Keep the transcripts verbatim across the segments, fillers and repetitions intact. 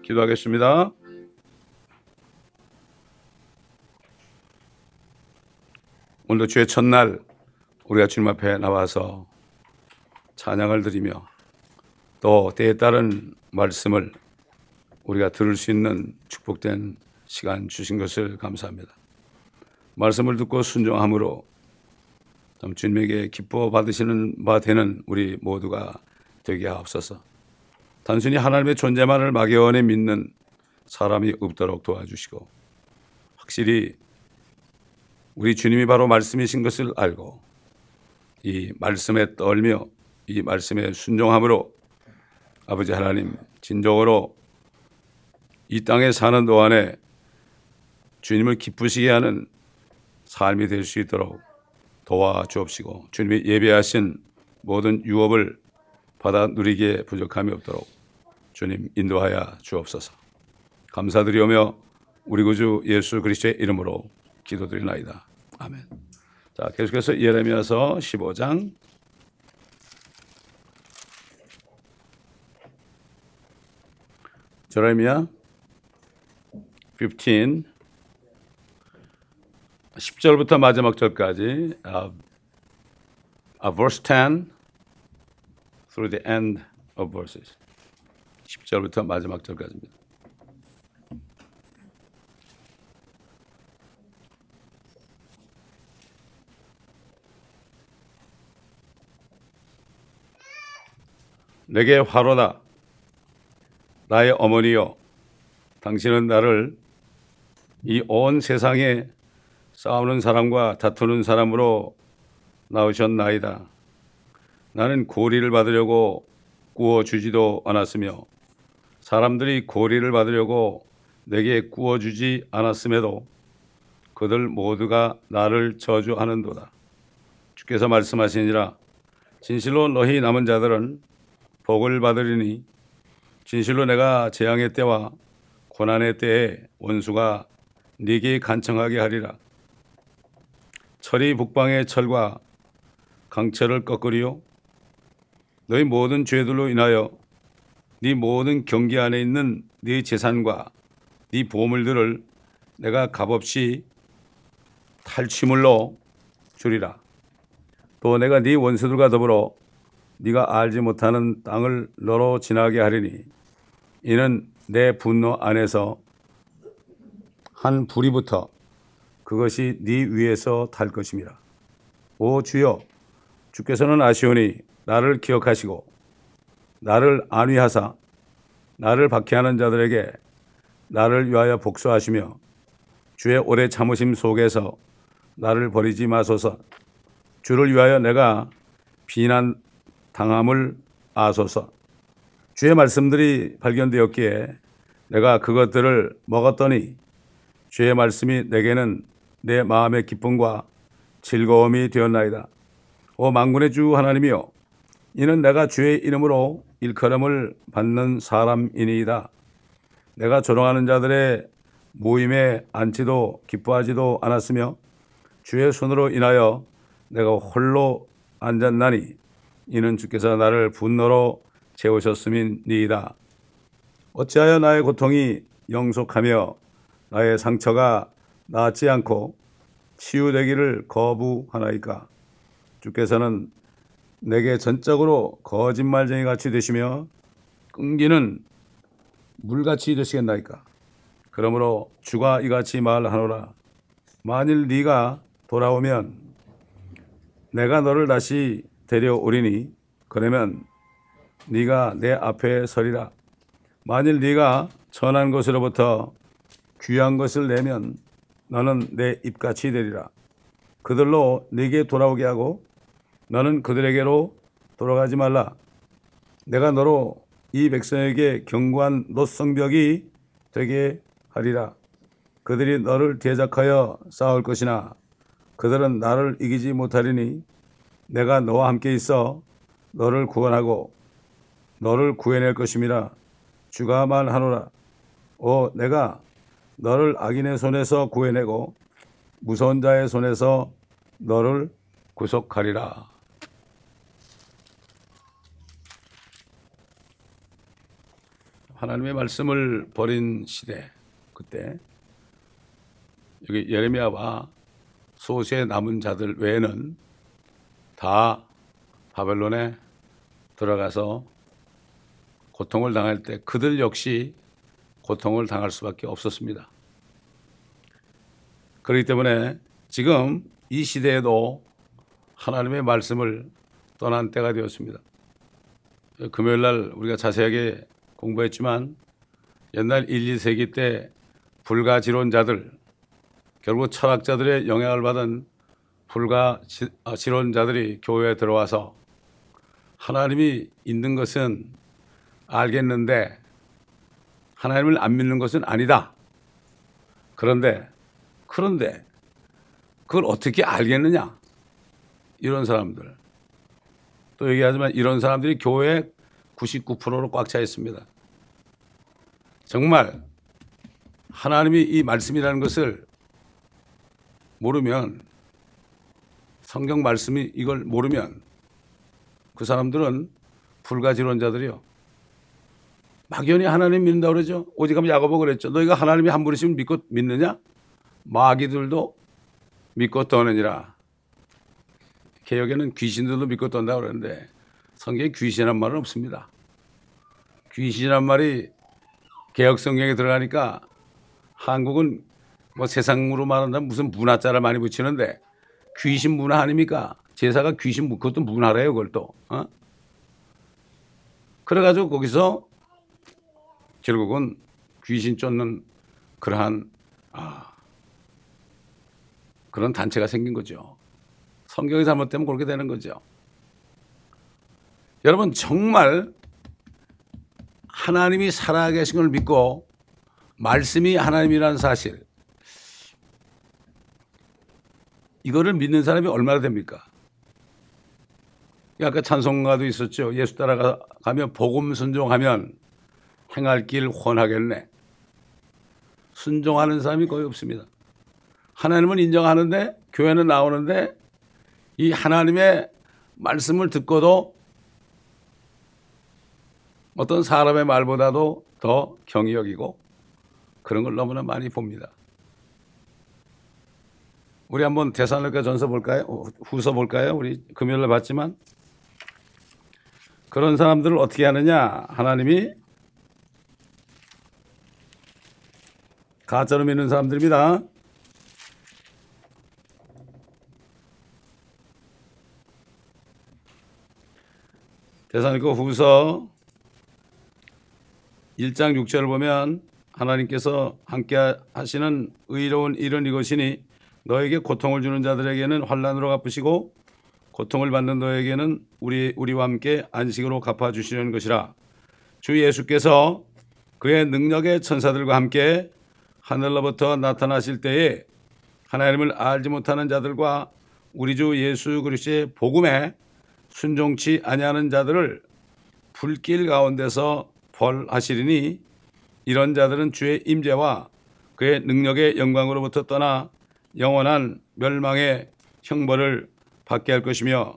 기도하겠습니다. 오늘도 주의 첫날 우리가 주님 앞에 나와서 찬양을 드리며 또 때에 따른 말씀을 우리가 들을 수 있는 축복된 시간 주신 것을 감사합니다. 말씀을 듣고 순종함으로 주님에게 기뻐 받으시는 바 되는 우리 모두가 되게 하옵소서. 단순히 하나님의 존재만을 막연히 믿는 사람이 없도록 도와주시고 확실히 우리 주님이 바로 말씀이신 것을 알고 이 말씀에 떨며 이 말씀에 순종함으로 아버지 하나님 진정으로 이 땅에 사는 동안에 주님을 기쁘시게 하는 삶이 될 수 있도록 도와주옵시고 주님이 예배하신 모든 유업을 받아 누리기에 부족함이 없도록 주님 인도하여 주옵소서. 감사드리오며 우리 구주 예수 그리스도의 이름으로 기도드리나이다. 아멘. 자, 계속해서 예레미야서 십오 장 예레미야 십오 십 절부터 마지막 절까지 uh, uh, verse ten through the end of verses. 십 절부터 마지막 절까지입니다. 내게 화로다 나의 어머니여 당신은 나를 이 온 세상에 싸우는 사람과 다투는 사람으로 낳으셨나이다. 나는 고리를 받으려고 구워주지도 않았으며 사람들이 고리를 받으려고 내게 구워주지 않았음에도 그들 모두가 나를 저주하는도다. 주께서 말씀하시니라 진실로 너희 남은 자들은 복을 받으리니 진실로 내가 재앙의 때와 고난의 때에 원수가 네게 간청하게 하리라. 철이 북방의 철과 강철을 꺾으리요 너희 모든 죄들로 인하여 네 모든 경계 안에 있는 네 재산과 네 보물들을 내가 값없이 탈취물로 주리라. 또 내가 네 원수들과 더불어 네가 알지 못하는 땅을 너로 지나게 하리니 이는 내 분노 안에서 한 불이 붙어 그것이 네 위에서 탈 것임이라. 오 주여 주께서는 아시오니 나를 기억하시고 나를 안위하사 나를 박해하는 자들에게 나를 위하여 복수하시며 주의 오래 참으심 속에서 나를 버리지 마소서. 주를 위하여 내가 비난 당함을 아소서. 주의 말씀들이 발견되었기에 내가 그것들을 먹었더니 주의 말씀이 내게는 내 마음의 기쁨과 즐거움이 되었나이다. 오 만군의 주 하나님이여 이는 내가 주의 이름으로 일컬음을 받는 사람이니이다. 내가 조롱하는 자들의 모임에 앉지도 기뻐하지도 않았으며 주의 손으로 인하여 내가 홀로 앉았나니 이는 주께서 나를 분노로 채우셨음이니이다. 어찌하여 나의 고통이 영속하며 나의 상처가 낫지 않고 치유되기를 거부하나이까. 주께서는 내게 전적으로 거짓말쟁이 같이 되시며 끈기는 물같이 되시겠나이까. 그러므로 주가 이같이 말하노라. 만일 네가 돌아오면 내가 너를 다시 데려오리니 그러면 네가 내 앞에 서리라. 만일 네가 천한 것으로부터 귀한 것을 내면 너는 내 입같이 되리라. 그들로 네게 돌아오게 하고 너는 그들에게로 돌아가지 말라. 내가 너로 이 백성에게 견고한 노성벽이 되게 하리라. 그들이 너를 대적하여 싸울 것이나 그들은 나를 이기지 못하리니 내가 너와 함께 있어 너를 구원하고 너를 구해낼 것임이라. 주가 말하노라. 오 내가 너를 악인의 손에서 구해내고 무서운 자의 손에서 너를 구속하리라. 하나님의 말씀을 버린 시대, 그때 여기 예레미야와 소수의 남은 자들 외에는 다 바벨론에 들어가서 고통을 당할 때 그들 역시 고통을 당할 수밖에 없었습니다. 그렇기 때문에 지금 이 시대에도 하나님의 말씀을 떠난 때가 되었습니다. 금요일 날 우리가 자세하게 공부했지만 옛날 일, 이 세기 때 불가지론자들, 결국 철학자들의 영향을 받은 불가지론자들이 교회에 들어와서 하나님이 있는 것은 알겠는데 하나님을 안 믿는 것은 아니다. 그런데 그런데 그걸 어떻게 알겠느냐? 이런 사람들. 또 얘기하지만 이런 사람들이 교회 구십구 퍼센트로 꽉 차 있습니다. 정말 하나님이 이 말씀이라는 것을 모르면, 성경 말씀이 이걸 모르면 그 사람들은 불가지론자들이요. 막연히 하나님 믿는다고 그러죠. 오직하면 야고보 그랬죠. 너희가 하나님이 한 분이시면 믿고 믿느냐? 마귀들도 믿고 떠느니라. 개혁에는 귀신들도 믿고 떤다고 그러는데 성경에 귀신이란 말은 없습니다. 귀신이란 말이 개혁 성경에 들어가니까 한국은 뭐 세상으로 말한다면 무슨 문화자를 많이 붙이는데 귀신 문화 아닙니까? 제사가 귀신, 그것도 문화래요, 그걸 또. 어? 그래가지고 거기서 결국은 귀신 쫓는 그러한 아, 그런 단체가 생긴 거죠. 성경이 잘못되면 그렇게 되는 거죠. 여러분, 정말 하나님이 살아계신 걸 믿고 말씀이 하나님이라는 사실, 이거를 믿는 사람이 얼마나 됩니까? 아까 찬송가도 있었죠. 예수 따라가면 복음 순종하면 행할 길 훤하겠네. 순종하는 사람이 거의 없습니다. 하나님은 인정하는데, 교회는 나오는데 이 하나님의 말씀을 듣고도 어떤 사람의 말보다도 더 경히 여기고 그런 걸 너무나 많이 봅니다. 우리 한번 데살로니가 전서 볼까요? 후서 볼까요? 우리 금요일에 봤지만 그런 사람들을 어떻게 하느냐? 하나님이 가짜로 믿는 사람들입니다. 데살로니가 후서 일 장 육 절을 보면 하나님께서 함께 하시는 의로운 일은 이것이니 너에게 고통을 주는 자들에게는 환난으로 갚으시고 고통을 받는 너에게는 우리, 우리와 함께 안식으로 갚아주시려는 것이라. 주 예수께서 그의 능력의 천사들과 함께 하늘로부터 나타나실 때에 하나님을 알지 못하는 자들과 우리 주 예수 그리스도의 복음에 순종치 아니하는 자들을 불길 가운데서 벌하시리니 이런 자들은 주의 임재와 그의 능력의 영광으로부터 떠나 영원한 멸망의 형벌을 받게 할 것이며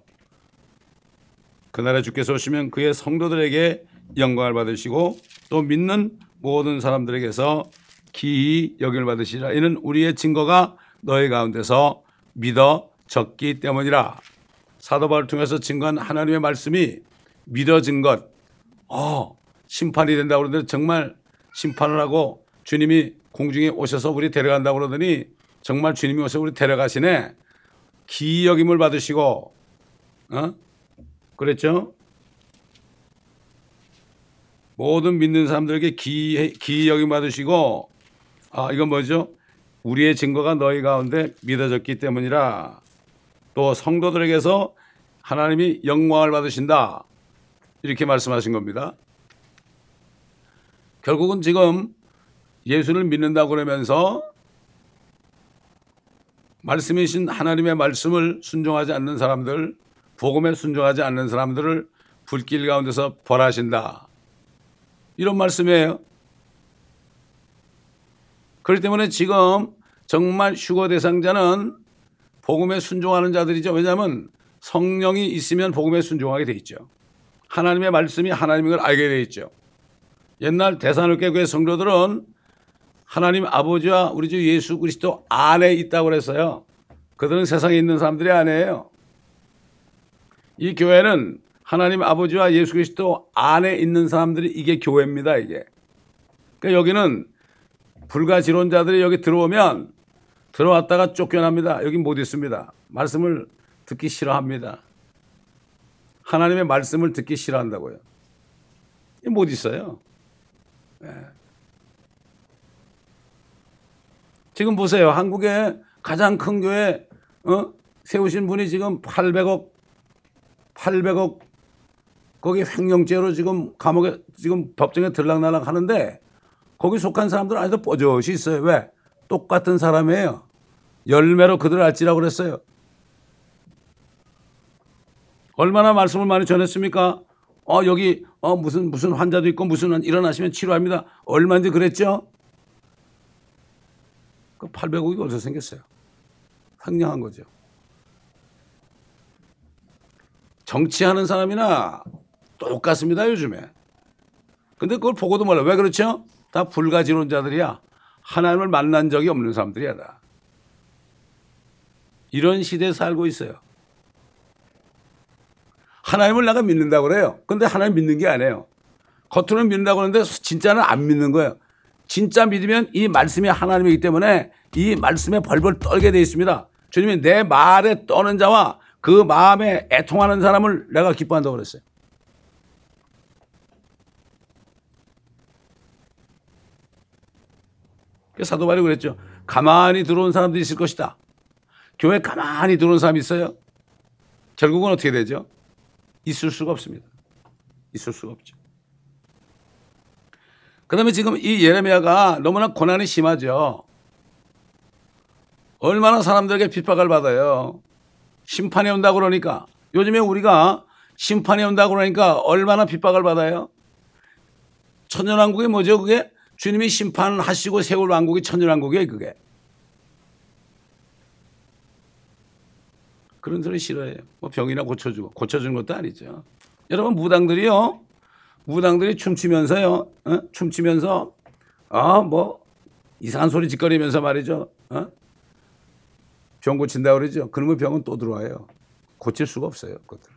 그날에 주께서 오시면 그의 성도들에게 영광을 받으시고 또 믿는 모든 사람들에게서 기이 여김을 받으시리라. 이는 우리의 증거가 너희 가운데서 믿어졌기 때문이라. 사도 바울을 통해서 증거한 하나님의 말씀이 믿어진 것, 어, 심판이 된다고 그러는데 정말 심판을 하고 주님이 공중에 오셔서 우리 데려간다고 그러더니 정말 주님이 오셔서 우리 데려가시네. 기이 여김을 받으시고, 어? 그랬죠? 모든 믿는 사람들에게 기이, 기이 여김 받으시고, 아, 이건 뭐죠? 우리의 증거가 너희 가운데 믿어졌기 때문이라. 또 성도들에게서 하나님이 영광을 받으신다. 이렇게 말씀하신 겁니다. 결국은 지금 예수를 믿는다고 그러면서 말씀이신 하나님의 말씀을 순종하지 않는 사람들, 복음에 순종하지 않는 사람들을 불길 가운데서 벌하신다. 이런 말씀이에요. 그렇기 때문에 지금 정말 휴거 대상자는 복음에 순종하는 자들이죠. 왜냐하면 성령이 있으면 복음에 순종하게 돼 있죠. 하나님의 말씀이 하나님인 걸 알게 돼 있죠. 옛날 데살로니가 교회 성도들은 하나님 아버지와 우리 주 예수 그리스도 안에 있다고 그랬어요. 그들은 세상에 있는 사람들이 아니에요. 이 교회는 하나님 아버지와 예수 그리스도 안에 있는 사람들이 이게 교회입니다. 이게. 그러니까 여기는 불가지론자들이 여기 들어오면 들어왔다가 쫓겨납니다. 여기 못 있습니다. 말씀을 듣기 싫어합니다. 하나님의 말씀을 듣기 싫어한다고요. 못 있어요. 네. 지금 보세요. 한국의 가장 큰 교회 어? 세우신 분이 지금 팔백억 팔백억 거기 횡령죄로 지금 감옥에 지금 법정에 들락날락 하는데 거기 속한 사람들은 아직도 뽀젓이 있어요. 왜? 똑같은 사람이에요. 열매로 그들을 알지라고 그랬어요. 얼마나 말씀을 많이 전했습니까? 어 여기 어 무슨 무슨 환자도 있고 무슨 일어나시면 치료합니다. 얼마인지 그랬죠? 그 팔백억이 어디서 생겼어요? 횡령한 거죠. 정치하는 사람이나 똑같습니다, 요즘에. 근데 그걸 보고도 몰라. 왜 그렇죠? 다 불가지론자들이야. 하나님을 만난 적이 없는 사람들이야, 다. 이런 시대에 살고 있어요. 하나님을 내가 믿는다고 그래요. 근데 하나님 믿는 게 아니에요. 겉으로는 믿는다고 하는데 진짜는 안 믿는 거예요. 진짜 믿으면 이 말씀이 하나님이기 때문에 이 말씀에 벌벌 떨게 되어 있습니다. 주님이 내 말에 떠는 자와 그 마음에 애통하는 사람을 내가 기뻐한다고 그랬어요. 사도 바울이 그랬죠. 가만히 들어온 사람들이 있을 것이다. 교회 가만히 들어온 사람이 있어요? 결국은 어떻게 되죠? 있을 수가 없습니다. 있을 수가 없죠. 그 다음에 지금 이 예레미야가 너무나 고난이 심하죠. 얼마나 사람들에게 핍박을 받아요. 심판이 온다고 그러니까. 요즘에 우리가 심판이 온다고 그러니까 얼마나 핍박을 받아요. 천년왕국이 뭐죠 그게? 주님이 심판하시고 세울 왕국이 천년왕국이에요 그게. 그런 소리 싫어해요. 뭐 병이나 고쳐주고. 고쳐주는 것도 아니죠. 여러분 무당들이요. 무당들이 춤추면서요. 어? 춤추면서 어, 뭐 이상한 소리 짓거리면서 말이죠. 어? 병 고친다고 그러죠. 그러면 병은 또 들어와요. 고칠 수가 없어요. 그것들.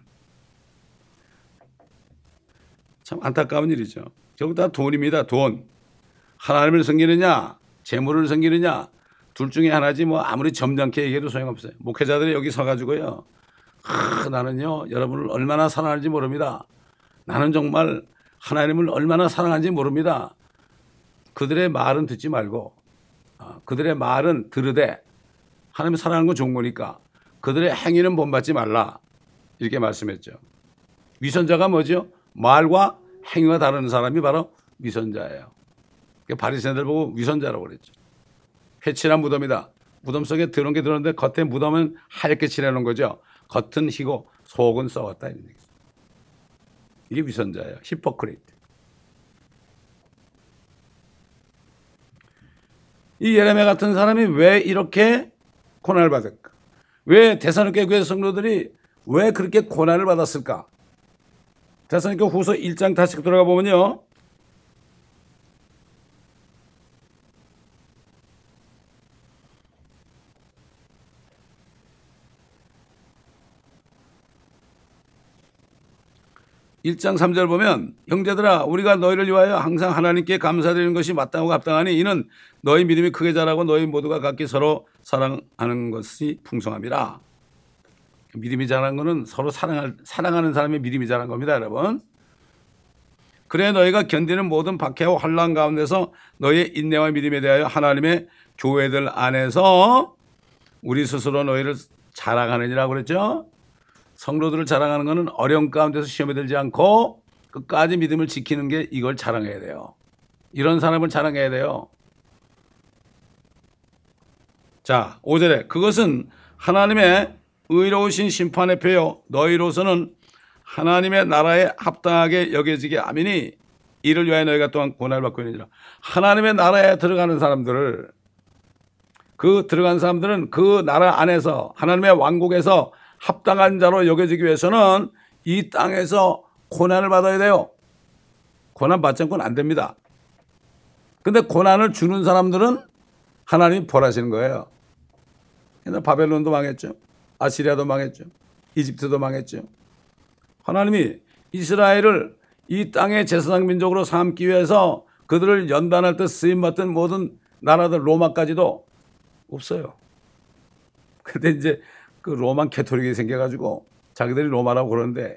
참 안타까운 일이죠. 결국 다 돈입니다. 돈. 하나님을 섬기느냐 재물을 섬기느냐 둘 중에 하나지 뭐 아무리 점잖게 얘기해도 소용없어요. 목회자들이 여기 서가지고요. 아, 나는요 여러분을 얼마나 사랑하는지 모릅니다. 나는 정말 하나님을 얼마나 사랑하는지 모릅니다. 그들의 말은 듣지 말고 그들의 말은 들으되 하나님 사랑하는 건 좋은 거니까 그들의 행위는 본받지 말라 이렇게 말씀했죠. 위선자가 뭐죠? 말과 행위가 다른 사람이 바로 위선자예요. 바리새인들 보고 위선자라고 그랬죠. 회칠한 무덤이다. 무덤 속에 들어온 게 들었는데 겉에 무덤은 하얗게 칠해놓은 거죠. 겉은 희고 속은 썩었다. 이게 위선자예요. 히포크리트. 이 예레미야 같은 사람이 왜 이렇게 고난을 받을까? 왜 데살로니가 교회 성도들이 왜 그렇게 고난을 받았을까? 데살로니가 후서 일 장 다시 들어가 보면요. 일 장 삼 절 보면 형제들아 우리가 너희를 위하여 항상 하나님께 감사드리는 것이 마땅하고 합당하니 이는 너희 믿음이 크게 자라고 너희 모두가 각기 서로 사랑하는 것이 풍성함이라. 믿음이 자란 것은 서로 사랑할, 사랑하는 사람의 믿음이 자란 겁니다. 여러분. 그래 너희가 견디는 모든 박해와 환난 가운데서 너희의 인내와 믿음에 대하여 하나님의 교회들 안에서 우리 스스로 너희를 자랑하느니라고 그랬죠. 성도들을 자랑하는 것은 어려운 가운데서 시험에 들지 않고 끝까지 믿음을 지키는 게 이걸 자랑해야 돼요. 이런 사람을 자랑해야 돼요. 자, 오 절에 그것은 하나님의 의로우신 심판의 표요 너희로서는 하나님의 나라에 합당하게 여겨지게 하미니 이를 위하여 너희가 또한 고난을 받고 있느니라. 하나님의 나라에 들어가는 사람들을 그 들어간 사람들은 그 나라 안에서 하나님의 왕국에서 합당한 자로 여겨지기 위해서는 이 땅에서 고난을 받아야 돼요. 고난 받지 않고는 안 됩니다. 근데 고난을 주는 사람들은 하나님이 벌하시는 거예요. 옛날 바벨론도 망했죠. 아시리아도 망했죠. 이집트도 망했죠. 하나님이 이스라엘을 이 땅의 제사장 민족으로 삼기 위해서 그들을 연단할 때 쓰임받던 모든 나라들 로마까지도 없어요. 근데 이제 그 로만 캐토릭이 생겨가지고 자기들이 로마라고 그러는데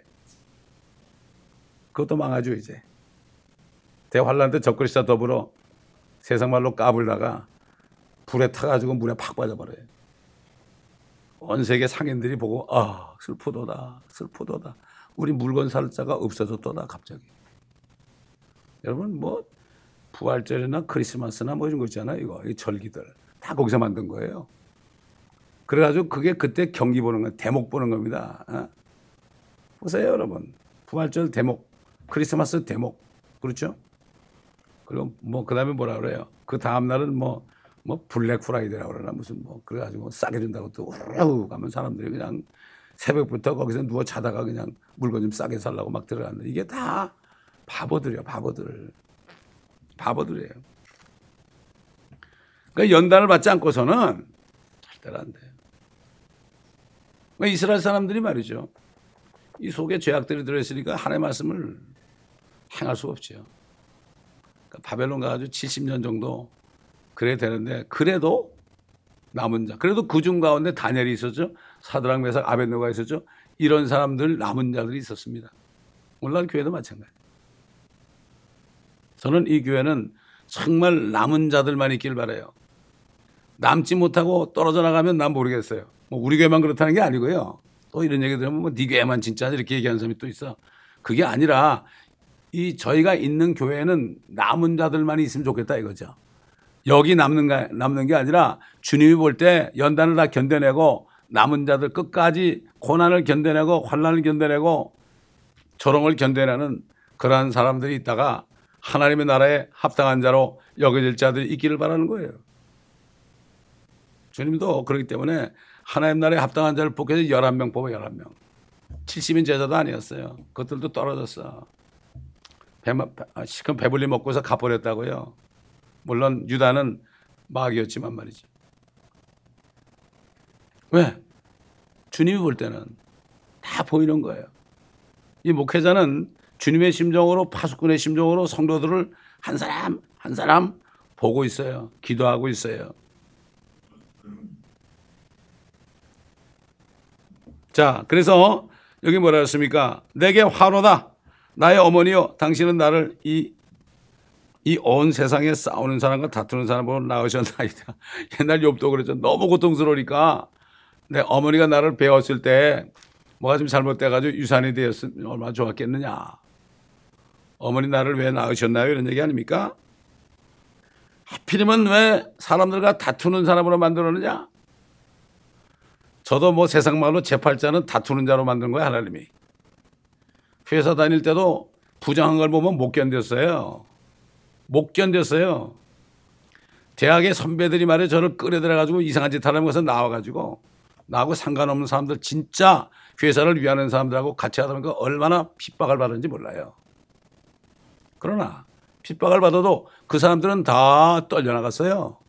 그것도 망하죠. 이제 대환란 때 적그리스도와 더불어 세상 말로 까불다가 불에 타가지고 물에 팍 빠져버려요. 온 세계 상인들이 보고 아 슬프도다 슬프도다 우리 물건 살 자가 없어졌도다 갑자기. 여러분 뭐 부활절이나 크리스마스나 뭐 이런 거 있잖아요. 이거 이 절기들 다 거기서 만든 거예요. 그래가지고 그게 그때 경기 보는 거 대목 보는 겁니다. 어? 보세요 여러분. 부활절 대목, 크리스마스 대목, 그렇죠? 그리고 뭐 그다음에 뭐라 그래요? 그 다음 날은 뭐 뭐 블랙 프라이데라고 그러나 무슨 뭐 그래가지고 싸게 준다고 또 우르르 가면 사람들이 그냥 새벽부터 거기서 누워 자다가 그냥 물건 좀 싸게 살라고 막 들어갔는데 이게 다 바보들이야 바보들 바보들이에요. 그러니까 연단을 받지 않고서는 절대로 안 돼요. 그러니까 이스라엘 사람들이 말이죠. 이 속에 죄악들이 들어있으니까 하나님의 말씀을 행할 수가 없죠. 그러니까 바벨론 가가지고 칠십 년 정도 그래야 되는데 그래도 남은 자 그래도 그중 가운데 다니엘이 있었죠. 사드락 메삭 아벳느고가 있었죠. 이런 사람들 남은 자들이 있었습니다. 오늘날 교회도 마찬가지. 저는 이 교회는 정말 남은 자들만 있길 바라요. 남지 못하고 떨어져 나가면 난 모르겠어요. 뭐 우리 교회만 그렇다는 게 아니고요. 또 이런 얘기 들으면 뭐 네 교회만 진짜 이렇게 얘기하는 사람이 또 있어. 그게 아니라 이 저희가 있는 교회는 남은 자들만 있으면 좋겠다 이거죠. 여기 남는 게, 남는 게 아니라 주님이 볼 때 연단을 다 견뎌내고 남은 자들 끝까지 고난을 견뎌내고 환난을 견뎌내고 조롱을 견뎌내는 그러한 사람들이 있다가 하나님의 나라에 합당한 자로 여겨질 자들이 있기를 바라는 거예요. 주님도 그렇기 때문에 하나님 나라에 합당한 자를 뽑혀서 열한 명 뽑아 열한 명. 칠십 인 제자도 아니었어요. 그것들도 떨어졌어. 배만, 시큰 배불리 먹고서 가버렸다고요. 물론 유다는 마귀였지만 말이죠. 왜? 주님이 볼 때는 다 보이는 거예요. 이 목회자는 주님의 심정으로 파수꾼의 심정으로 성도들을 한 사람 한 사람 보고 있어요. 기도하고 있어요. 자, 그래서 여기 뭐라 했습니까? 내게 화로다. 나의 어머니여, 당신은 나를 이 이 온 세상에 싸우는 사람과 다투는 사람으로 낳으셨나이다. 옛날 욥도 그랬죠. 너무 고통스러우니까 내 어머니가 나를 배웠을 때 뭐가 좀 잘못돼가지고 유산이 되었으면 얼마나 좋았겠느냐. 어머니 나를 왜 낳으셨나요? 이런 얘기 아닙니까? 하필이면 왜 사람들과 다투는 사람으로 만들었느냐? 저도 뭐 세상 말로 제 팔자는 다투는 자로 만든 거예요, 하나님이. 회사 다닐 때도 부정한 걸 보면 못 견뎠어요. 못 견뎠어요. 대학의 선배들이 말이에요. 저를 끌어들여가지고 이상한 짓 하려는 것은 나와가지고 나하고 상관없는 사람들 진짜 회사를 위하는 사람들하고 같이 하다 보니까 얼마나 핍박을 받는지 몰라요. 그러나 핍박을 받아도 그 사람들은 다 떨려나갔어요.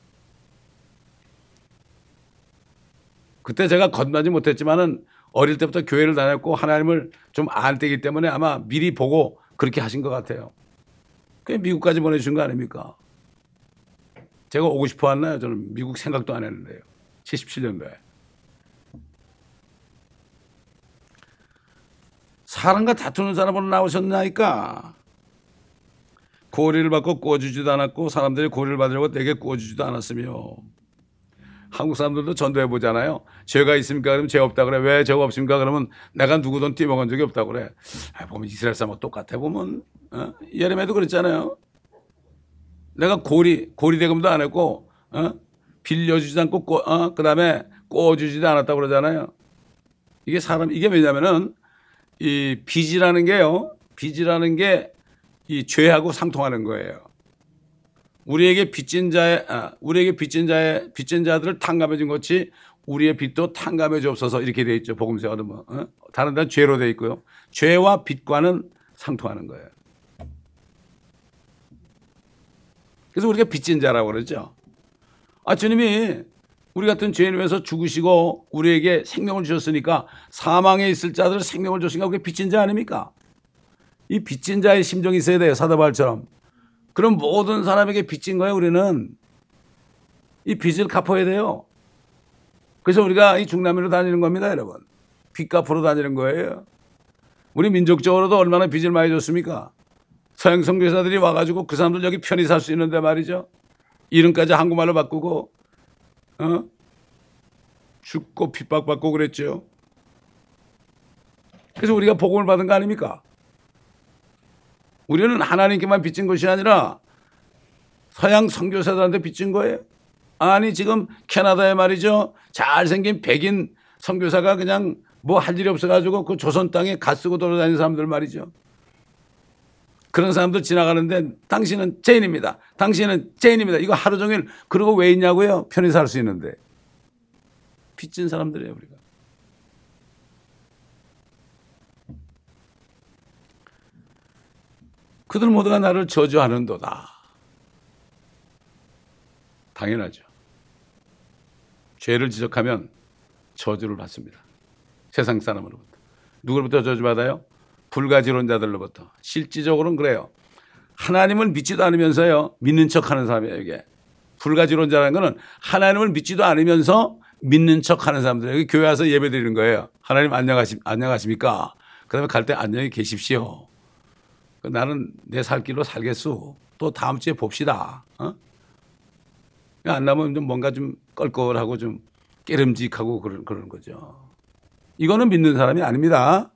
그때 제가 건너지 못했지만은 어릴 때부터 교회를 다녔고 하나님을 좀 알 때이기 때문에 아마 미리 보고 그렇게 하신 것 같아요. 그게 미국까지 보내주신 거 아닙니까? 제가 오고 싶어 왔나요? 저는 미국 생각도 안 했는데요. 칠십칠 년도에. 사람과 다투는 사람으로 나오셨나니까. 고리를 받고 구워주지도 않았고 사람들이 고리를 받으려고 내게 구워주지도 않았으며. 한국 사람들도 전도해 보잖아요. 죄가 있습니까? 그러면 죄 없다 그래. 왜 죄가 없습니까? 그러면 내가 누구든 뛰어먹은 적이 없다 그래. 아, 보면 이스라엘 사람하고 똑같아 보면. 어? 예레미야도 그랬잖아요. 내가 고리 고리 대금도 안 했고 어? 빌려주지도 않고 꼬, 어? 그다음에 꼬주지도 않았다고 그러잖아요. 이게 사람 이게 왜냐면은 이 빚이라는 게요. 빚이라는 게 이 죄하고 상통하는 거예요. 우리에게 빚진 자의 아, 우리에게 빚진 자의 빚진 자들을 탕감해 준 것이 우리의 빚도 탕감해 주옵소서 이렇게 돼 있죠. 복음서가 뭐 어? 다른 데는 죄로 돼 있고요. 죄와 빚과는 상통하는 거예요. 그래서 우리가 빚진 자라고 그러죠. 아, 주님이 우리 같은 죄인을 위해서 죽으시고 우리에게 생명을 주셨으니까 사망에 있을 자들을 생명을 주시니까 그게 빚진 자 아닙니까? 이 빚진 자의 심정이 있어야 돼요. 사도 바울처럼. 그럼 모든 사람에게 빚진 거예요. 우리는 이 빚을 갚아야 돼요. 그래서 우리가 이 중남미로 다니는 겁니다, 여러분. 빚 갚으러 다니는 거예요. 우리 민족적으로도 얼마나 빚을 많이 줬습니까? 서양 선교사들이 와가지고 그 사람들 여기 편히 살 수 있는데 말이죠. 이름까지 한국말로 바꾸고 어? 죽고 핍박받고 그랬죠. 그래서 우리가 복음을 받은 거 아닙니까? 우리는 하나님께만 빚진 것이 아니라 서양 선교사들한테 빚진 거예요. 아니 지금 캐나다에 말이죠. 잘생긴 백인 선교사가 그냥 뭐 할 일이 없어가지고 그 조선 땅에 가 쓰고 돌아다니는 사람들 말이죠. 그런 사람들 지나가는데 당신은 죄인입니다. 당신은 죄인입니다. 이거 하루 종일 그러고 왜 있냐고요? 편히 살 수 있는데. 빚진 사람들이에요 우리가. 그들 모두가 나를 저주하는도다. 당연하죠. 죄를 지적하면 저주를 받습니다. 세상 사람으로부터. 누구로부터 저주받아요? 불가지론자들로부터. 실질적으로는 그래요. 하나님을 믿지도 않으면서요. 믿는 척하는 사람이에요. 이게. 불가지론자라는 거는 하나님을 믿지도 않으면서 믿는 척하는 사람들. 여기 교회 와서 예배 드리는 거예요. 하나님 안녕하십, 안녕하십니까? 그 다음에 갈 때 안녕히 계십시오. 나는 내 살 길로 살겠소. 또 다음 주에 봅시다. 어? 안 나면 좀 뭔가 좀 껄껄하고 좀 깨름직하고 그런, 그런 거죠. 이거는 믿는 사람이 아닙니다.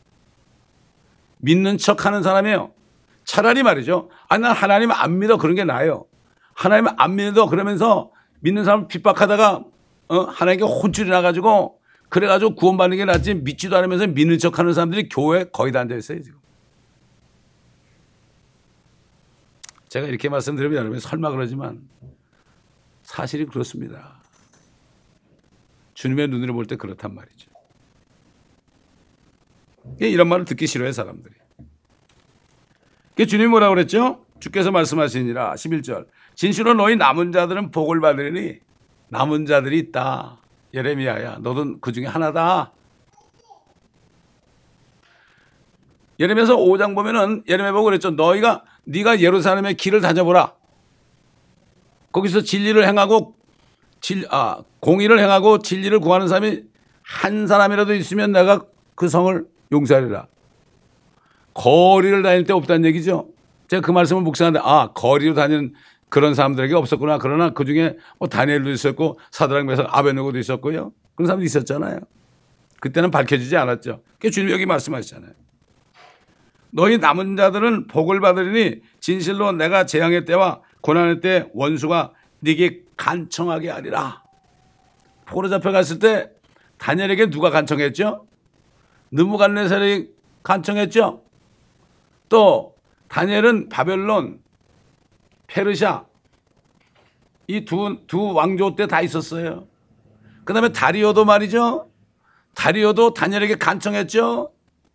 믿는 척 하는 사람이에요. 차라리 말이죠. 아, 난 하나님 안 믿어. 그런 게 나아요. 하나님 안 믿어. 그러면서 믿는 사람을 핍박하다가 어? 하나님께 혼쭐이 나가지고 그래가지고 구원받는 게 낫지 믿지도 않으면서 믿는 척 하는 사람들이 교회에 거의 다 앉아있어요. 지금. 제가 이렇게 말씀드리면 여러분 설마 그러지만 사실이 그렇습니다. 주님의 눈으로 볼 때 그렇단 말이죠. 이런 말을 듣기 싫어해 사람들이. 주님이 뭐라고 그랬죠? 주께서 말씀하시니라 십일 절 진실로 너희 남은 자들은 복을 받으리니 남은 자들이 있다. 예레미야야 너도 그 중에 하나다. 예레미야서 오 장 보면은 예레미야 보고 그랬죠. 너희가 네가 예루살렘의 길을 다녀보라. 거기서 진리를 행하고 진, 아, 공의를 행하고 진리를 구하는 사람이 한 사람이라도 있으면 내가 그 성을 용서하리라. 거리를 다닐 때 없다는 얘기죠. 제가 그 말씀을 묵상하는데 아 거리로 다니는 그런 사람들에게 없었구나. 그러나 그중에 뭐 다니엘도 있었고 사드락 메삭 아베느고도 있었고요. 그런 사람도 있었잖아요. 그때는 밝혀지지 않았죠. 그 주님이 여기 말씀하시잖아요. 너희 남은 자들은 복을 받으리니 진실로 내가 재앙의 때와 고난의 때 원수가 네게 간청하게 하리라. 포로 잡혀갔을 때 다니엘에게 누가 간청했죠? 느부갓네살이 간청했죠. 또 다니엘은 바벨론, 페르시아 이 두 두 왕조 때 다 있었어요. 그 다음에 다리오도 말이죠. 다리오도 다니엘에게 간청했죠.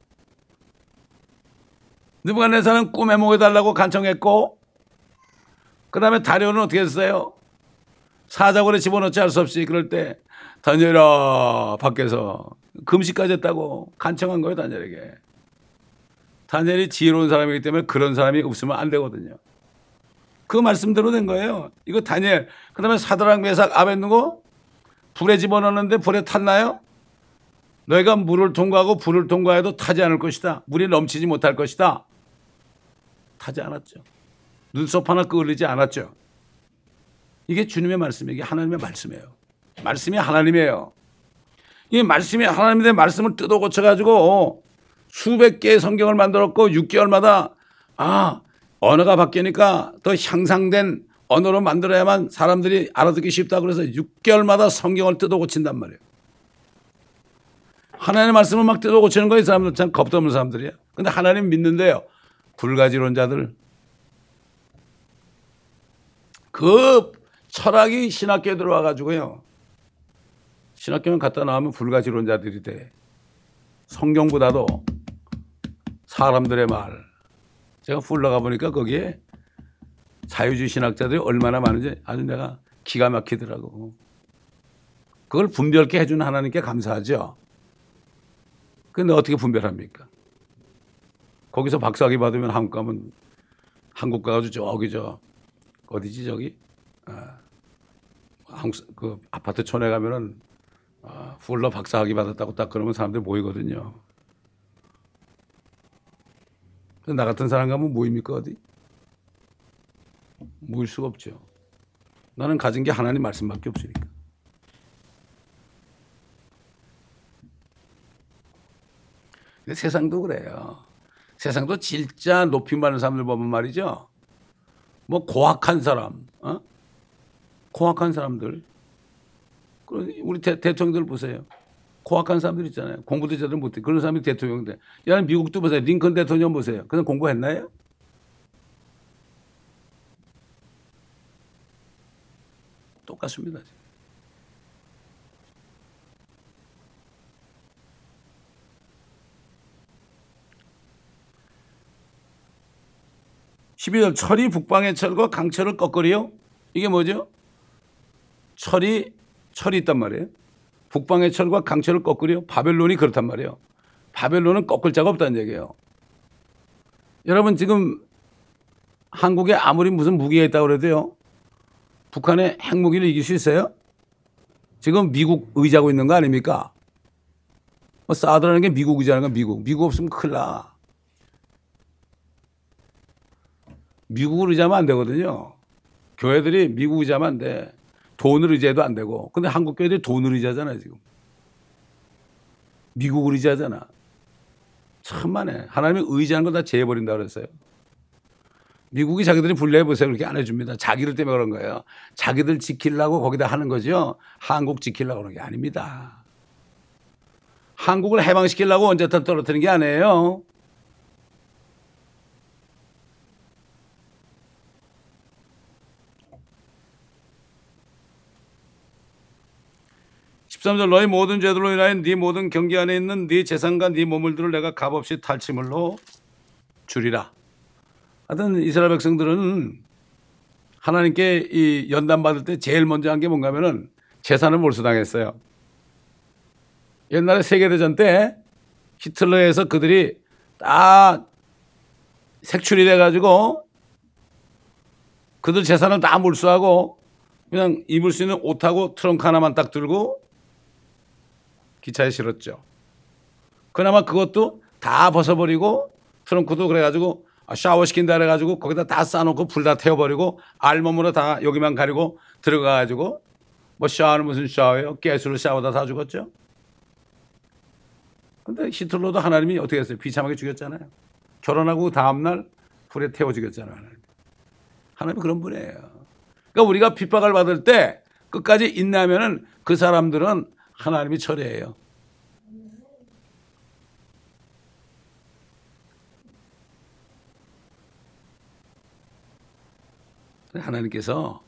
느부갓네살은 꿈에 먹여달라고 간청했고 그 다음에 다리오는 어떻게 했어요? 사자굴에 집어넣지 할 수 없이 그럴 때 다니엘아 밖에서 금식까지 했다고 간청한 거예요. 다니엘에게. 다니엘이 지혜로운 사람이기 때문에 그런 사람이 없으면 안 되거든요. 그 말씀대로 된 거예요. 이거 다니엘. 그 다음에 사드락 메삭 아벳느고 불에 집어넣는데 불에 탔나요? 너희가 물을 통과하고 불을 통과해도 타지 않을 것이다. 물이 넘치지 못할 것이다. 타지 않았죠. 눈썹 하나 끄을리지 않았죠. 이게 주님의 말씀이에요. 이게 하나님의 말씀이에요. 말씀이 하나님이에요. 이 말씀이 하나님의 말씀을 뜯어 고쳐가지고 수백 개의 성경을 만들었고 육 개월마다 아 언어가 바뀌니까 더 향상된 언어로 만들어야만 사람들이 알아듣기 쉽다 그래서 육 개월마다 성경을 뜯어 고친단 말이에요. 하나님의 말씀을 막 뜯어 고치는 거예요. 이 사람들 참 겁도 없는 사람들이에요. 근데 하나님 믿는데요. 불가지론자들 그 철학이 신학교에 들어와 가지고요. 신학교만 갖다 나오면 불가지론자들이 돼. 성경보다도 사람들의 말. 제가 풀러가 보니까 거기에 자유주의 신학자들이 얼마나 많은지 아주 내가 기가 막히더라고. 그걸 분별케 해준 하나님께 감사하죠. 근데 어떻게 분별합니까? 거기서 박사학위 받으면 한국 가면 한국 가가지고 저기 저 어디지 저기 아, 한국 그 아파트 촌에 가면은 아, 훌러 박사학위 받았다고 딱 그러면 사람들이 모이거든요. 나 같은 사람 가면 모입니까 어디? 모일 수가 없죠. 나는 가진 게 하나님 말씀밖에 없으니까. 근데 세상도 그래요. 세상도 진짜 높이 많은 사람들 보면 말이죠. 뭐 고학한 사람, 어? 고학한 사람들. 우리 대, 대통령들 보세요. 고학한 사람들 있잖아요. 공부도 제대로 못해. 그런 사람이 대통령 돼. 야, 미국도 보세요. 링컨 대통령 보세요. 그냥 공부했나요? 똑같습니다. 십이 절 철이 북방의 철과 강철을 꺾으리요. 이게 뭐죠? 철이 철이 있단 말이에요. 북방의 철과 강철을 꺾으리요. 바벨론이 그렇단 말이에요. 바벨론은 꺾을 자가 없다는 얘기예요. 여러분 지금 한국에 아무리 무슨 무기가 있다고 그래도요. 북한의 핵무기를 이길 수 있어요? 지금 미국 의지하고 있는 거 아닙니까? 뭐 사드라는 게 미국 의지하는 건 미국. 미국 없으면 큰일 나. 미국을 의지하면 안 되거든요. 교회들이 미국 의지하면 안 돼. 돈을 의지해도 안 되고. 근데 한국 교회들이 돈을 의지하잖아요, 지금. 미국을 의지하잖아. 참만해. 하나님이 의지하는 거 다 제해버린다 그랬어요. 미국이 자기들이 분리해보세요. 그렇게 안 해줍니다. 자기들 때문에 그런 거예요. 자기들 지키려고 거기다 하는 거죠. 한국 지키려고 그런 게 아닙니다. 한국을 해방시키려고 언제 다 떨어뜨리는 게 아니에요. 십삼 절 너희 모든 죄들로 인하여 네 모든 경계 안에 있는 네 재산과 네 보물들을 내가 값없이 탈취물로 주리라. 하여튼 이스라엘 백성들은 하나님께 이 연단 받을 때 제일 먼저 한 게 뭔가 하면은 재산을 몰수당했어요. 옛날에 세계대전 때 히틀러에서 그들이 다 색출이 돼가지고 그들 재산을 다 몰수하고 그냥 입을 수 있는 옷하고 트렁크 하나만 딱 들고 기차에 실었죠. 그나마 그것도 다 벗어버리고 트렁크도 그래가지고 샤워시킨다 그래가지고 거기다 다 싸놓고 불 다 태워버리고 알몸으로 다 여기만 가리고 들어가가지고 뭐 샤워는 무슨 샤워예요? 가스로 샤워다 다 죽었죠. 근데 히틀러도 하나님이 어떻게 했어요? 비참하게 죽였잖아요. 결혼하고 다음날 불에 태워 죽였잖아요. 하나님. 하나님이 그런 분이에요. 그러니까 우리가 핍박을 받을 때 끝까지 인내하면은 그 사람들은 하나님이 처리해요. 하나님께서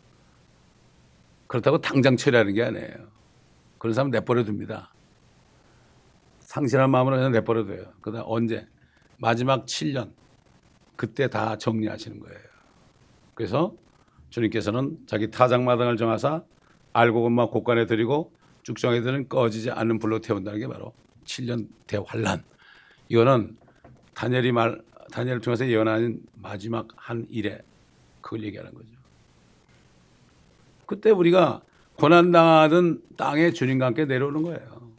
그렇다고 당장 처리하는 게 아니에요. 그런 사람 내버려 둡니다. 상실한 마음으로 그냥 내버려 둬요. 그다음 언제? 마지막 칠 년. 그때 다 정리하시는 거예요. 그래서 주님께서는 자기 타작마당을 정하사 알곡은막 곳간에 드리고 쭉정이들은 꺼지지 않는 불로 태운다는 게 바로 칠 년 대환란. 이거는 다니엘이 말 다니엘을 통해서 예언하는 마지막 한 일에 그걸 얘기하는 거죠. 그때 우리가 고난당하던 땅에 주님과 함께 내려오는 거예요.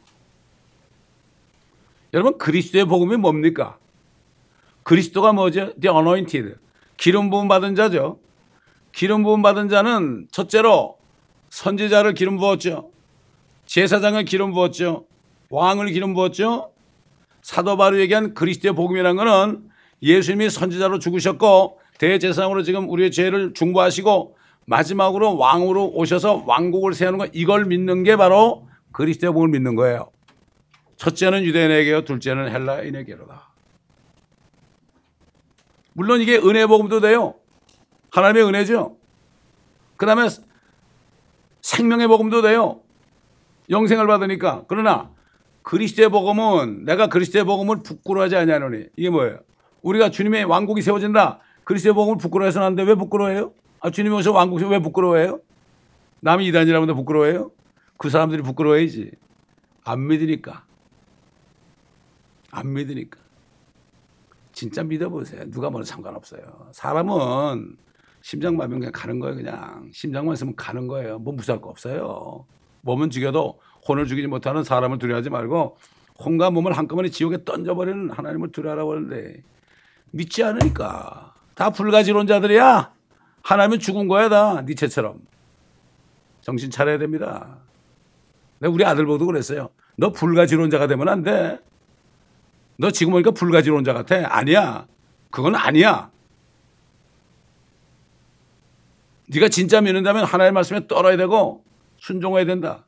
여러분 그리스도의 복음이 뭡니까? 그리스도가 뭐죠? The anointed. 기름 부음 받은 자죠. 기름 부음 받은 자는 첫째로 선지자를 기름 부었죠. 제사장을 기름 부었죠. 왕을 기름 부었죠. 사도 바울이 얘기한 그리스도의 복음이라는 것은 예수님이 선지자로 죽으셨고 대제사장으로 지금 우리의 죄를 중보하시고 마지막으로 왕으로 오셔서 왕국을 세우는 거 이걸 믿는 게 바로 그리스도의 복음을 믿는 거예요. 첫째는 유대인에게요. 둘째는 헬라인에게로다. 물론 이게 은혜의 복음도 돼요. 하나님의 은혜죠. 그 다음에 생명의 복음도 돼요. 영생을 받으니까. 그러나 그리스도의 복음은 내가 그리스도의 복음을 부끄러워하지 아니하노니 이게 뭐예요? 우리가 주님의 왕국이 세워진다. 그리스도의 복음을 부끄러워해서는 안 돼. 왜 부끄러워해요? 아, 주님이 오셔 왕국에서 왜 부끄러워해요? 남이 이단이라고 하는데 부끄러워해요? 그 사람들이 부끄러워해야지. 안 믿으니까. 안 믿으니까. 진짜 믿어보세요. 누가 뭐는 상관없어요. 사람은 심장마비면 그냥 가는 거예요. 그냥 심장만 있으면 가는 거예요. 뭐 무서울 거 없어요. 몸은 죽여도 혼을 죽이지 못하는 사람을 두려워하지 말고 혼과 몸을 한꺼번에 지옥에 던져버리는 하나님을 두려워하라고 하는데 믿지 않으니까. 다 불가지론자들이야. 하나님은 죽은 거야 다. 니체처럼. 정신 차려야 됩니다. 내가 우리 아들 보고도 그랬어요. 너 불가지론자가 되면 안 돼. 너 지금 보니까 불가지론자 같아. 아니야. 그건 아니야. 네가 진짜 믿는다면 하나님의 말씀에 떨어야 되고 순종해야 된다.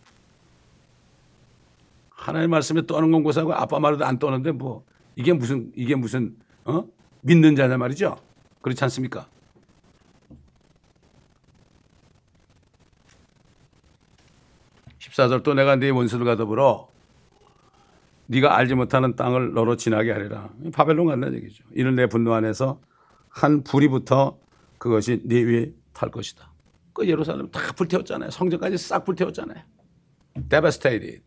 하나님의 말씀에 떠는 건 고사하고 아빠 말도 안 떠는데 뭐 이게 무슨 이게 무슨 어? 믿는 자냐 말이죠. 그렇지 않습니까? 십사 절 또 내가 네 원수들과 더불어 네가 알지 못하는 땅을 너로 지나게 하리라. 바벨론 간다는 얘기죠. 이는 내 분노 안에서 한 불이 붙어 그것이 네 위에 탈 것이다. 그 예루살렘 다 불태웠잖아요. 성전까지 싹 불태웠잖아요. Devastated.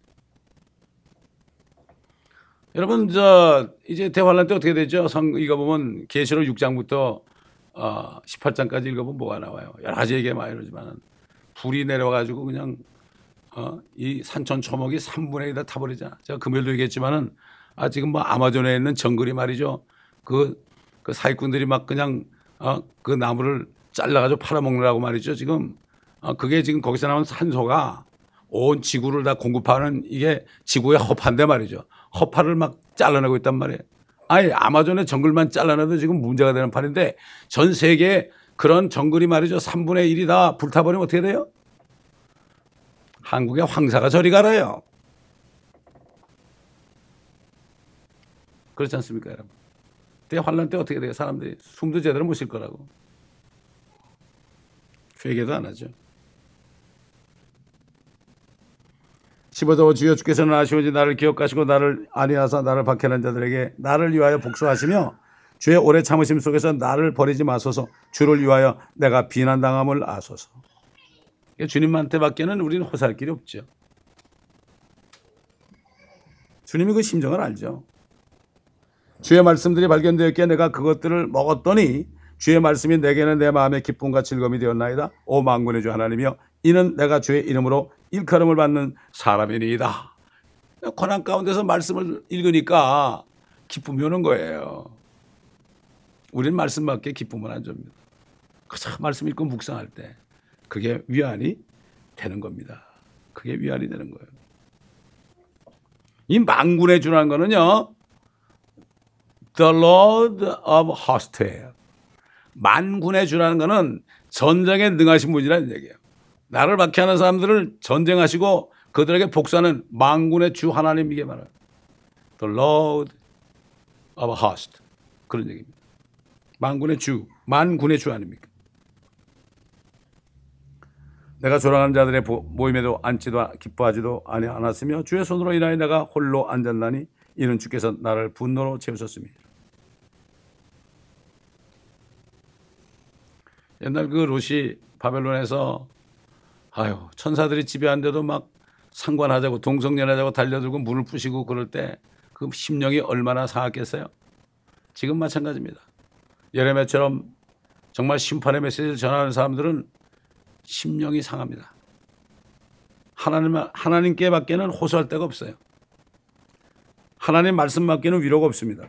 여러분 저 이제 대환란 때 어떻게 되죠? 성 이거 보면 계시록 육 장부터 어, 십팔 장까지 읽어보면 뭐가 나와요. 여러 가지 얘기가 많이 나오지만 불이 내려와가지고 그냥 어, 이 산천 초목이 삼분의 일 다 타버리잖아. 제가 금요일도 얘기했지만은 아 지금 뭐 아마존에 있는 정글이 말이죠. 그, 그 사기꾼들이 막 그냥 어, 그 나무를 잘라가지고 팔아먹느라고 말이죠. 지금 어, 그게 지금 거기서 나온 산소가 온 지구를 다 공급하는 이게 지구의 허파인데 말이죠. 허파를 막 잘라내고 있단 말이에요. 아예 아마존의 정글만 잘라내도 지금 문제가 되는 판인데 전 세계에 그런 정글이 말이죠. 삼분의 일이 다 불타버리면 어떻게 돼요? 한국의 황사가 저리 가라요. 그렇지 않습니까, 여러분? 대환란 때 어떻게 돼요? 사람들이 숨도 제대로 못 쉴 거라고. 회개도 안 하죠. 십오 절 주여 주께서는 아시오니 나를 기억하시고 나를 아니하사 나를 박해하는 자들에게 나를 위하여 복수하시며 주의 오래 참으심 속에서 나를 버리지 마소서. 주를 위하여 내가 비난당함을 아소서. 주님한테 밖에는 우리는 호소할 길이 없죠. 주님이 그 심정을 알죠. 주의 말씀들이 발견되었기에 내가 그것들을 먹었더니 주의 말씀이 내게는 내 마음의 기쁨과 즐거움이 되었나이다. 오 만군의 주 하나님이여 이는 내가 주의 이름으로 일컬음을 받는 사람이니이다. 고난 가운데서 말씀을 읽으니까 기쁨이 오는 거예요. 우리는 말씀밖에 기쁨을 안 줍니다. 그저 말씀 읽고 묵상할 때 그게 위안이 되는 겁니다. 그게 위안이 되는 거예요. 이 만군의 주라는 거는요. The Lord of Host예요. 만군의 주라는 거는 전쟁에 능하신 분이라는 얘기예요. 나를 박해하는 사람들을 전쟁하시고 그들에게 복수하는 만군의 주 하나님 이게 말이에요. The Lord of Host. 그런 얘기입니다. 만군의 주, 만군의 주 아닙니까? 내가 조랑하는 자들의 모임에도 앉지도 기뻐하지도 않았으며 주의 손으로 인하여 내가 홀로 앉았나니 이는 주께서 나를 분노로 채우셨습니다. 옛날 그 롯이 바벨론에서 아유 천사들이 지배하는데도 막 상관하자고 동성연하자고 달려들고 문을 부시고 그럴 때 그 심령이 얼마나 상했겠어요. 지금 마찬가지입니다. 예레미야처럼 정말 심판의 메시지를 전하는 사람들은 심령이 상합니다. 하나님, 하나님께 밖에는 호소할 데가 없어요. 하나님 말씀 밖에는 위로가 없습니다.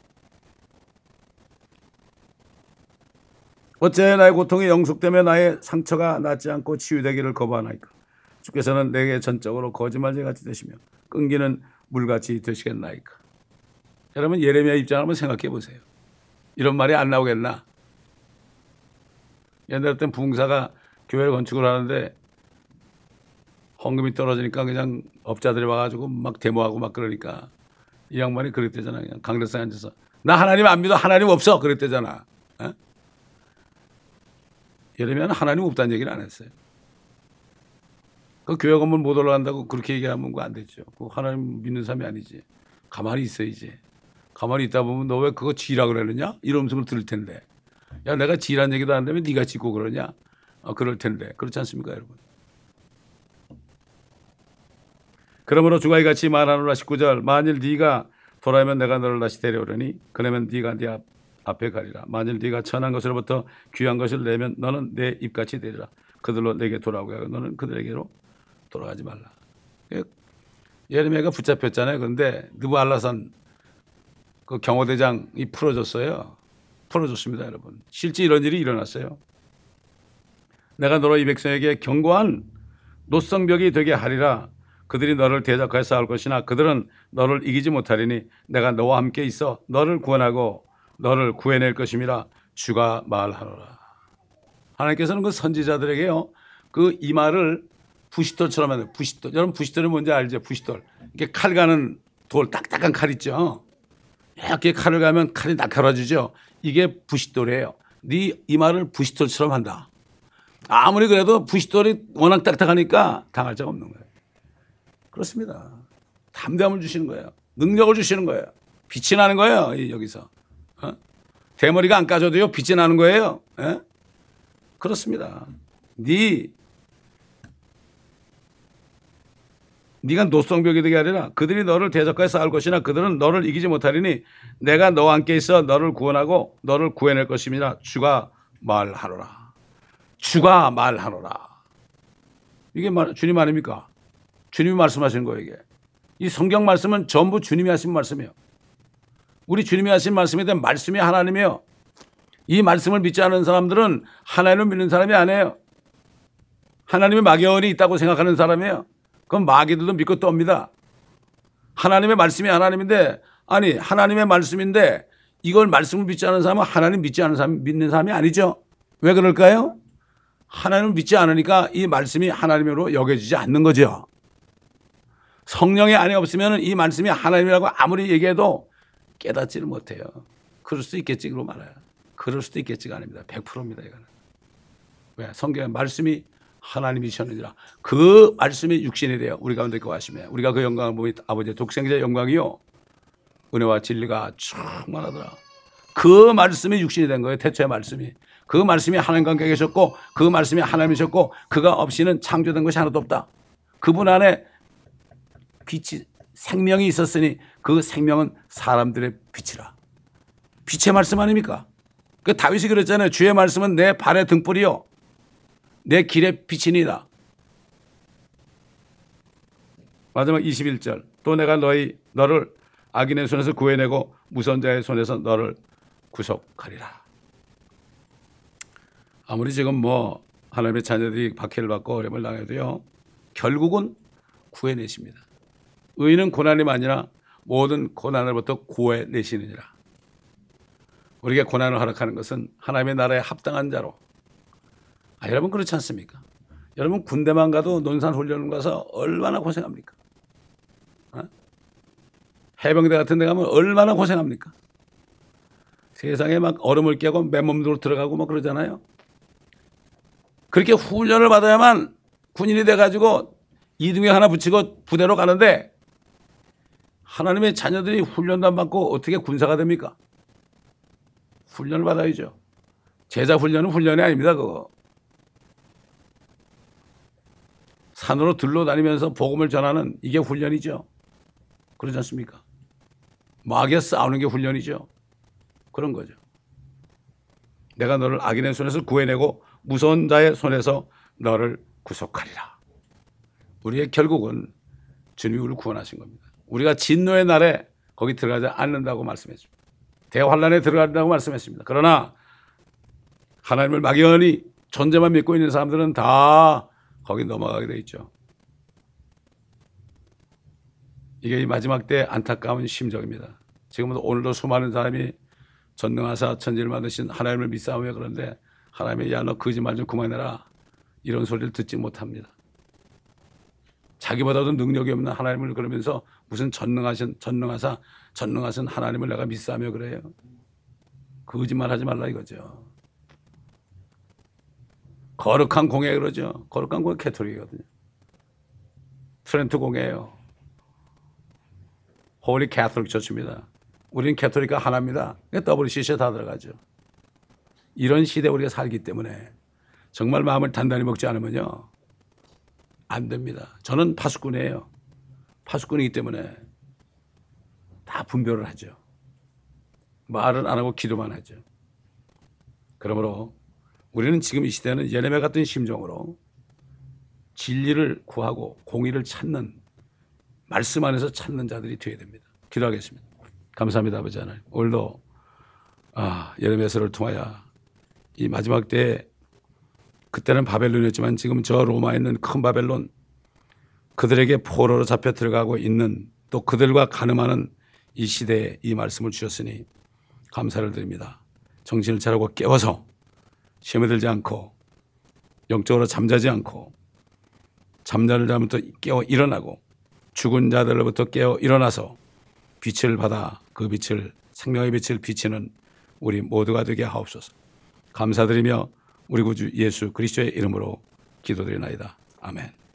어째 나의 고통이 영속되며 나의 상처가 낫지 않고 치유되기를 거부하나이까. 주께서는 내게 전적으로 거짓말쟁이같이 되시며 끊기는 물같이 되시겠나이까. 여러분 예레미야 입장을 한번 생각해 보세요. 이런 말이 안 나오겠나. 옛날 땐 부흥사가 교회를 건축을 하는데 헌금이 떨어지니까 그냥 업자들이 와가지고 막 데모하고 막 그러니까 이 양반이 그랬대잖아. 그냥 강대상에 앉아서 나 하나님 안 믿어. 하나님 없어. 그랬대잖아. 어? 예레미야는 하나님 없다는 얘기를 안 했어요. 그 교회 건물 못 올라간다고 그렇게 얘기하면 그거 안 되죠. 그거 하나님 믿는 사람이 아니지. 가만히 있어야지. 가만히 있다 보면 너 왜 그거 지라 그러느냐? 이런 음성을 들을 텐데. 야, 내가 지란 얘기도 안 되면 네가 짓고 그러냐? 어, 그럴 텐데. 그렇지 않습니까, 여러분? 그러므로 주가 이같이 말하노라. 십구 절. 만일 네가 돌아오면 내가 너를 다시 데려오려니 그러면 네가 네 앞, 앞에 가리라. 만일 네가 천한 것으로부터 귀한 것을 내면 너는 내 입같이 되리라. 그들로 내게 돌아오게 하고 너는 그들에게로 돌아가지 말라. 예레미야가 붙잡혔잖아요. 그런데 느부알라산 그 경호대장이 풀어줬어요. 풀어줬습니다, 여러분. 실제 이런 일이 일어났어요. 내가 너로 이 백성에게 견고한 노성벽이 되게 하리라. 그들이 너를 대적하여 싸울 것이나 그들은 너를 이기지 못하리니 내가 너와 함께 있어 너를 구원하고 너를 구해낼 것임이라 주가 말하노라. 하나님께서는 그 선지자들에게요, 그 이 말을 부싯돌처럼 하는 부싯돌. 여러분 부싯돌이 뭔지 알죠? 부싯돌. 이렇게 칼 가는 돌, 딱딱한 칼 있죠. 이렇게 칼을 가면 칼이 날카로워지죠. 이게 부싯돌이에요. 네 이 말을 부싯돌처럼 한다. 아무리 그래도 부싯돌이 워낙 딱딱하니까 당할 자가 없는 거예요. 그렇습니다. 담대함을 주시는 거예요. 능력을 주시는 거예요. 빛이 나는 거예요. 여기서. 어? 대머리가 안 까져도요, 빛이 나는 거예요. 에? 그렇습니다. 네 네가 노성벽이 되게 하리라. 그들이 너를 대적하여 싸울 것이나 그들은 너를 이기지 못하리니 내가 너와 함께 있어 너를 구원하고 너를 구해낼 것임이라 주가 말하노라. 주가 말하노라. 이게 말, 주님 아닙니까? 주님이 말씀하시는 거예요, 이게. 이 성경 말씀은 전부 주님이 하신 말씀이에요. 우리 주님이 하신 말씀에 대한 말씀이 하나님이에요. 이 말씀을 믿지 않는 사람들은 하나님을 믿는 사람이 아니에요. 하나님의 막연히 있다고 생각하는 사람이에요. 그럼 마귀들도 믿고 떱니다. 하나님의 말씀이 하나님인데, 아니 하나님의 말씀인데 이걸 말씀을 믿지 않는 사람은 하나님 믿지 않는 사람, 믿는 사람이 아니죠. 왜 그럴까요? 하나님을 믿지 않으니까 이 말씀이 하나님으로 여겨지지 않는 거죠. 성령의 안에 없으면 이 말씀이 하나님이라고 아무리 얘기해도 깨닫지를 못해요. 그럴 수도 있겠지, 그러고 말아요. 그럴 수도 있겠지가 아닙니다. 백 퍼센트입니다, 이거는. 왜? 성경의 말씀이 하나님이셨느니라. 그 말씀이 육신이 되어 우리 가운데 거하시며 우리가 그 영광을 보니 아버지의 독생자의 영광이요 은혜와 진리가 충만하더라. 그 말씀이 육신이 된 거예요. 태초의 말씀이. 그 말씀이 하나님과 함께 계셨고 그 말씀이 하나님이셨고 그가 없이는 창조된 것이 하나도 없다. 그분 안에 빛이 생명이 있었으니 그 생명은 사람들의 빛이라. 빛의 말씀 아닙니까? 그 다윗이 그랬잖아요. 주의 말씀은 내 발의 등불이요 내 길의 빛이니라. 마지막 이십일 절. 또 내가 너희 너를 악인의 손에서 구해내고 무서운 자의 손에서 너를 구속하리라. 아무리 지금 뭐 하나님의 자녀들이 박해를 받고 어려움을 당해도요, 결국은 구해내십니다. 의인은 고난이 아니라 모든 고난으로부터 구해내시느니라. 우리에게 고난을 허락하는 것은 하나님의 나라에 합당한 자로. 아, 여러분 그렇지 않습니까? 여러분 군대만 가도 논산 훈련을 가서 얼마나 고생합니까? 어? 해병대 같은 데 가면 얼마나 고생합니까? 세상에 막 얼음을 깨고 맨몸으로 들어가고 막 그러잖아요. 그렇게 훈련을 받아야만 군인이 돼가지고 이등병 하나 붙이고 부대로 가는데 하나님의 자녀들이 훈련도 안 받고 어떻게 군사가 됩니까? 훈련을 받아야죠. 제자 훈련은 훈련이 아닙니다, 그거. 산으로 들러다니면서 복음을 전하는 이게 훈련이죠. 그렇지 않습니까? 마귀와 싸우는 게 훈련이죠. 그런 거죠. 내가 너를 악인의 손에서 구해내고 무서운 자의 손에서 너를 구속하리라. 우리의 결국은 주님이 우리를 구원하신 겁니다. 우리가 진노의 날에 거기 들어가지 않는다고 말씀했습니다. 대환란에 들어간다고 말씀했습니다. 그러나 하나님을 막연히 존재만 믿고 있는 사람들은 다 거기 넘어가게 돼 있죠. 이게 이 마지막 때 안타까운 심정입니다. 지금도 오늘도 수많은 사람이 전능하사 천지를 만드신 하나님을 믿사오며 그런데 하나님이 야 너 거짓말 좀 그만해라 이런 소리를 듣지 못합니다. 자기보다도 능력이 없는 하나님을 그러면서 무슨 전능하신 전능하사 전능하신 하나님을 내가 믿사오며 그래요. 거짓말 하지 말라 이거죠. 거룩한 공예 그러죠. 거룩한 공예 캐톨릭이거든요. 트렌트 공예예요. 홀리 캐톨릭 처치입니다. 우리는 캐톨릭과 하나입니다. 더블유씨씨에 다 들어가죠. 이런 시대에 우리가 살기 때문에 정말 마음을 단단히 먹지 않으면요 안 됩니다. 저는 파수꾼이에요. 파수꾼이기 때문에 다 분별을 하죠. 말을 안 하고 기도만 하죠. 그러므로 우리는 지금 이 시대는 예레미야 같은 심정으로 진리를 구하고 공의를 찾는, 말씀 안에서 찾는 자들이 되어야 됩니다. 기도하겠습니다. 감사합니다, 아버지 하나님. 오늘도 아, 예레미야서를 통하여 이 마지막 때에, 그때는 바벨론이었지만 지금 저 로마에 있는 큰 바벨론, 그들에게 포로로 잡혀 들어가고 있는, 또 그들과 가늠하는 이 시대에 이 말씀을 주셨으니 감사를 드립니다. 정신을 차리고 깨워서 시험에 들지 않고 영적으로 잠자지 않고, 잠자는 자부터 깨어 일어나고 죽은 자들로부터 깨어 일어나서 빛을 받아 그 빛을, 생명의 빛을 비치는 우리 모두가 되게 하옵소서. 감사드리며 우리 구주 예수 그리스도의 이름으로 기도드리나이다. 아멘.